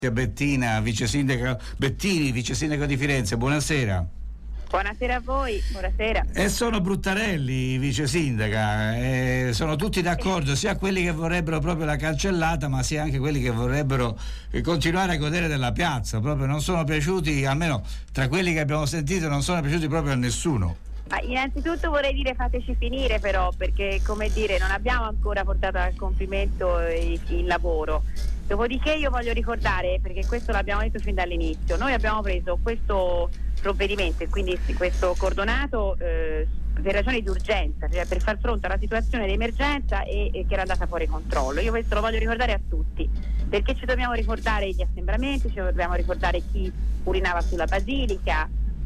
Bettina, vice sindaco Bettini, vice sindaco di Firenze, buonasera. Buonasera a voi, buonasera. E sono bruttarelli, vice sindaca, sono tutti d'accordo, sia quelli che vorrebbero proprio la cancellata, ma sia anche quelli che vorrebbero continuare a godere della piazza. Proprio non sono piaciuti, almeno tra quelli che abbiamo sentito, non sono piaciuti proprio a nessuno. Innanzitutto vorrei dire fateci finire però, perché come dire non abbiamo ancora portato a compimento il lavoro. Dopodiché io voglio ricordare, perché questo l'abbiamo detto fin dall'inizio, noi abbiamo preso questo provvedimento e quindi questo cordonato per ragioni di urgenza, cioè per far fronte alla situazione di emergenza e che era andata fuori controllo. Io questo lo voglio ricordare a tutti, perché ci dobbiamo ricordare gli assembramenti, ci dobbiamo ricordare chi urinava sulla basilica,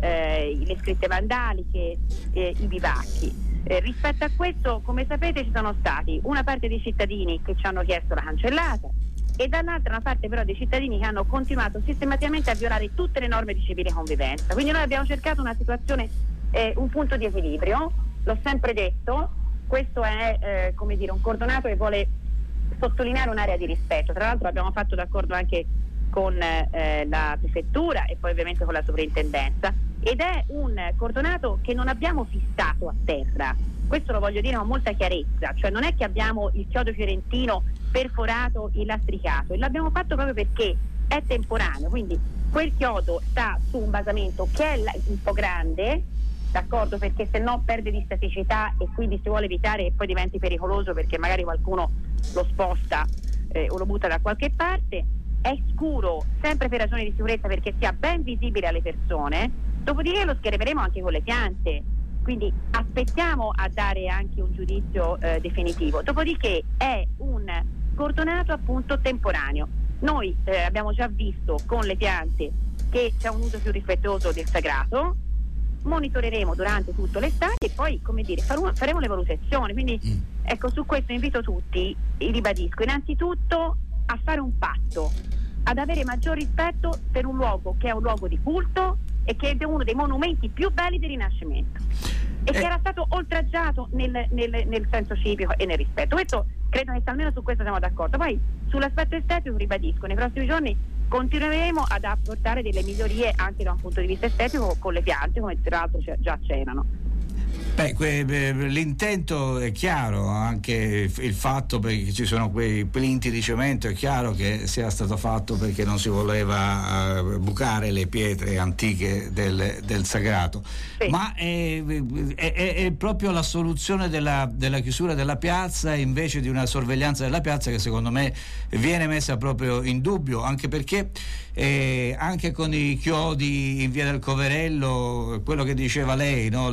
le scritte vandaliche, i bivacchi. Rispetto a questo, come sapete, ci sono stati una parte dei cittadini che ci hanno chiesto la cancellata e dall'altra una parte però dei cittadini che hanno continuato sistematicamente a violare tutte le norme di civile convivenza. Quindi noi abbiamo cercato una situazione, un punto di equilibrio, l'ho sempre detto, questo è come dire un cordonato che vuole sottolineare un'area di rispetto. Tra l'altro abbiamo fatto d'accordo anche con la prefettura e poi ovviamente con la sovrintendenza, ed è un cordonato che non abbiamo fissato a terra, questo lo voglio dire con molta chiarezza, cioè non è che abbiamo il chiodo fiorentino perforato e lastricato, e l'abbiamo fatto proprio perché è temporaneo, quindi quel chiodo sta su un basamento che è un po' grande, d'accordo, perché se no perde di staticità e quindi si vuole evitare che poi diventi pericoloso perché magari qualcuno lo sposta o lo butta da qualche parte. È scuro sempre per ragioni di sicurezza perché sia ben visibile alle persone, dopodiché lo schermeremo anche con le piante, quindi aspettiamo a dare anche un giudizio definitivo. Dopodiché è un cordonato appunto temporaneo. Noi abbiamo già visto con le piante che c'è un uso più rispettoso del sagrato, monitoreremo durante tutto l'estate e poi, come dire, faremo le valutazioni. Quindi ecco, su questo invito tutti, ribadisco, innanzitutto a fare un patto, ad avere maggior rispetto per un luogo che è un luogo di culto e che è uno dei monumenti più belli del Rinascimento e che era stato oltraggiato nel senso civico e nel rispetto. Questo credo che almeno su questo siamo d'accordo. Poi sull'aspetto estetico ribadisco, nei prossimi giorni continueremo ad apportare delle migliorie anche da un punto di vista estetico con le piante, come tra l'altro già c'erano. L'intento è chiaro, anche il fatto perché ci sono quei plinti di cemento, è chiaro che sia stato fatto perché non si voleva bucare le pietre antiche del sagrato, sì. Ma è proprio la soluzione della chiusura della piazza invece di una sorveglianza della piazza che secondo me viene messa proprio in dubbio, anche perché anche con i chiodi in via del Coverello, quello che diceva lei, no?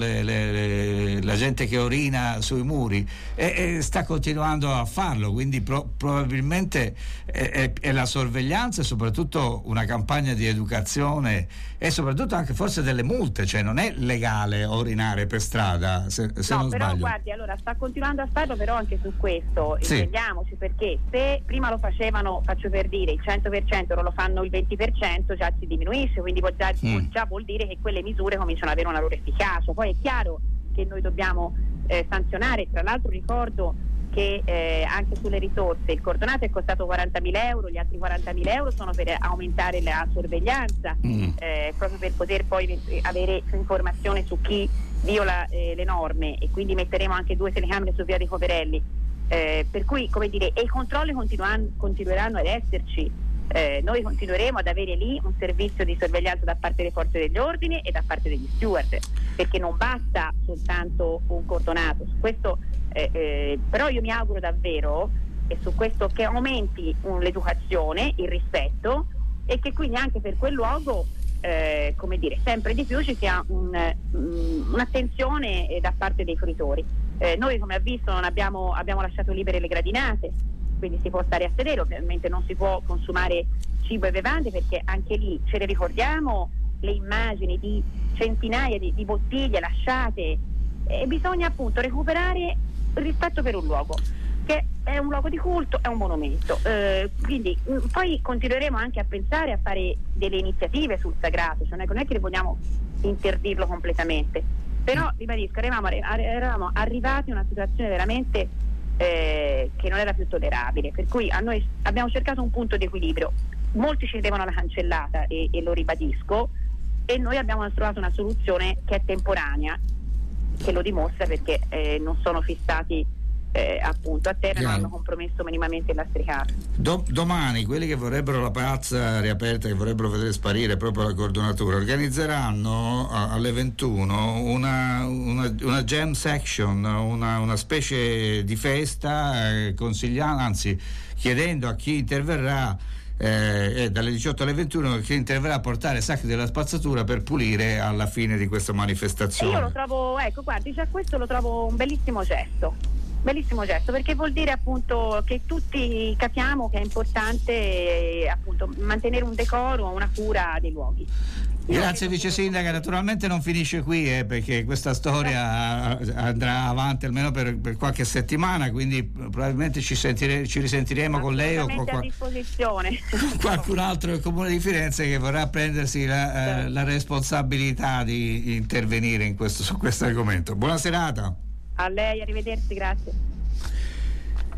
La gente che orina sui muri sta continuando a farlo, quindi probabilmente è la sorveglianza e soprattutto una campagna di educazione e soprattutto anche forse delle multe, cioè non è legale orinare per strada se non però sbaglio. Guardi, allora sta continuando a farlo, però anche su questo intendiamoci, perché se prima lo facevano, faccio per dire, il 100%, ora lo fanno il 20%, già si diminuisce, quindi già vuol dire che quelle misure cominciano ad avere una loro efficacia. Poi è chiaro che noi dobbiamo sanzionare. Tra l'altro ricordo che anche sulle risorse il cordonato è costato 40.000 euro, gli altri 40.000 euro sono per aumentare la sorveglianza, proprio per poter poi avere informazione su chi viola le norme, e quindi metteremo anche 2 telecamere su via dei Coverelli, per cui, come dire, e i controlli continueranno ad esserci. Noi continueremo ad avere lì un servizio di sorveglianza da parte delle forze dell'ordine e da parte degli steward, perché non basta soltanto un cordonato. Su questo però io mi auguro davvero, e su questo, che aumenti l'educazione, il rispetto, e che quindi anche per quel luogo come dire, sempre di più ci sia un'attenzione da parte dei fruitori. Noi, come ha visto, non abbiamo lasciato libere le gradinate, quindi si può stare a sedere, ovviamente non si può consumare cibo e bevande, perché anche lì ce le ricordiamo le immagini di centinaia di bottiglie lasciate, e bisogna appunto recuperare il rispetto per un luogo che è un luogo di culto, è un monumento, quindi poi continueremo anche a pensare a fare delle iniziative sul sagrato, cioè non è che vogliamo interdirlo completamente, però ribadisco, eravamo arrivati a una situazione veramente che non era più tollerabile, per cui noi abbiamo cercato un punto di equilibrio. molti ci credevano alla cancellata e lo ribadisco, e noi abbiamo trovato una soluzione che è temporanea, che lo dimostra, perché non sono fissati appunto a terra, non hanno compromesso minimamente il lastricato. Domani quelli che vorrebbero la piazza riaperta, che vorrebbero vedere sparire proprio la cordonatura, organizzeranno alle 21 una jam section, una specie di festa, consigliando, anzi chiedendo a chi interverrà dalle 18 alle 21 che interverrà a portare sacchi della spazzatura per pulire alla fine di questa manifestazione. Io lo trovo, ecco, guardi, già questo lo trovo un bellissimo gesto, perché vuol dire appunto che tutti capiamo che è importante appunto mantenere un decoro, una cura dei luoghi. Grazie Vice Sindaca, naturalmente non finisce qui perché questa storia andrà avanti almeno per qualche settimana, quindi probabilmente ci risentiremo con lei o a disposizione. Qualcun altro del Comune di Firenze che vorrà prendersi la responsabilità di intervenire su questo argomento. Buona serata. A lei, arrivederci, grazie.